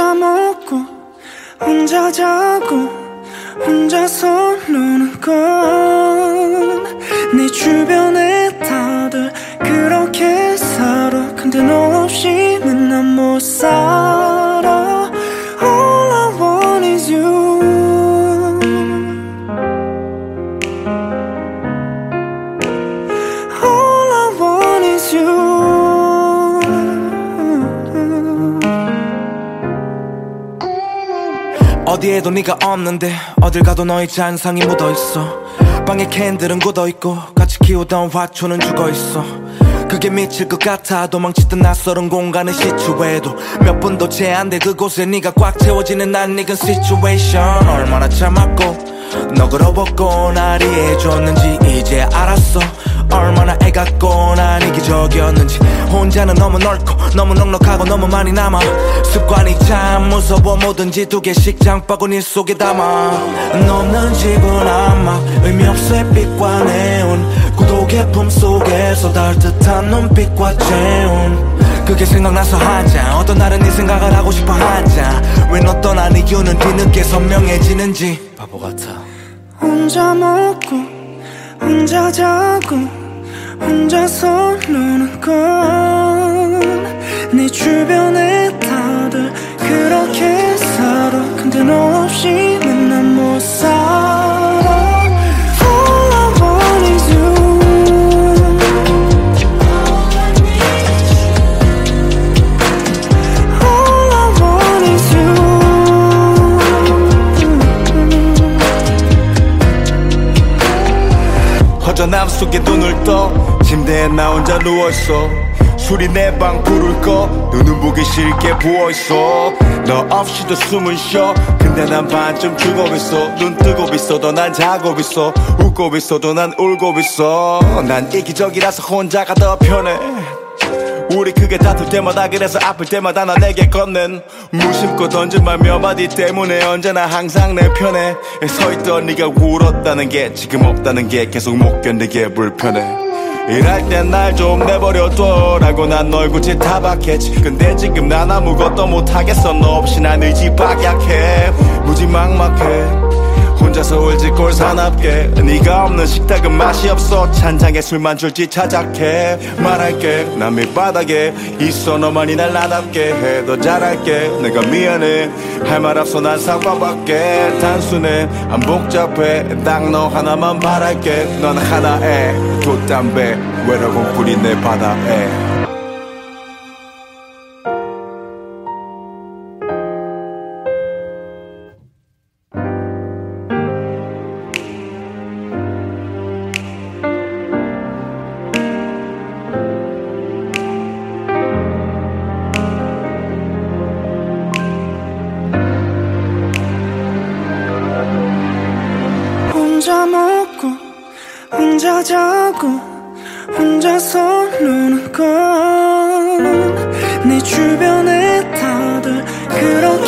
혼자 먹고 혼자 자고 혼자서 노는 건 내 주변에 다들 그렇게 살아. 근데 너 없이는 난 못 살아. All I want is you. All I want is you. 어디에도 네가 없는데 어딜 가도 너의 잔상이 묻어있어. 방에 캔들은 굳어있고 같이 키우던 화초는 죽어있어. 그게 미칠 것 같아. 도망치던 낯설은 공간에 시추해도 몇 분도 채 안 돼 그곳에 네가 꽉 채워지는 난 익은 situation. 얼마나 참았고 너그러웠고 날 이해해줬는지 이제 알았어. 얼마나 애같고 난 이기적이었는지. 혼자는 너무 넓고 너무 넉넉하고 너무 많이 남아. 습관이 참 무서워. 뭐든지 두 개씩 장바구니 속에 담아. 넘는 집은 아마 의미 없을 빛과 네온 고독의 품속에서 닿듯한 눈빛과 재운. 그게 생각나서 한잔. 어떤 날은 네 생각을 하고 싶어 한잔. 왜 너 떠난 이유는 뒤늦게 선명해지는지 바보 같아. 혼자 먹고 혼자 자고 혼자서 노는 건 내 주변에 다들 그렇게 살아. 근데 너 없이는 난 못 살아. All I want is you. All I want is you. 허전함 속에 눈을 떠 침대에 나 혼자 누워있어. 술이 내 방 불을 꺼 눈은 보기 싫게 부어있어. 너 없이도 숨은 쉬어. 근데 난 반쯤 죽어있어. 눈 뜨고 있어도 난 자고 있어. 웃고 있어도 난 울고 있어. 난 이기적이라서 혼자가 더 편해. 우리 크게 다툴 때마다 그래서 아플 때마다 나 내게 건넨 무심코 던진 말 몇 마디 때문에 언제나 항상 내 편에 서있던 네가 울었다는 게 지금 없다는 게 계속 못 견디게 불편해. 일할 땐 날 좀 내버려둬 라고 난 널 굳이 타박했지. 근데 지금 난 아무것도 못하겠어. 너 없이 난 의지박약해. 무지막막해. 혼자서 울지 꼴사납게. 네가 없는 식탁은 맛이 없어. 찬장에 술만 줄지 차작해. 말할게 난 밑바닥에 있어. 너만이 날 나답게 해. 더 잘할게 내가 미안해. 할 말 없어 난 사과밖에. 단순해 안 복잡해. 딱 너 하나만 바랄게. 넌 하나에 돛담배 외로운 꿀이 내 바다에. 혼자 먹고 혼자 자고 혼자서 노는 건 내 주변에 다들 그렇게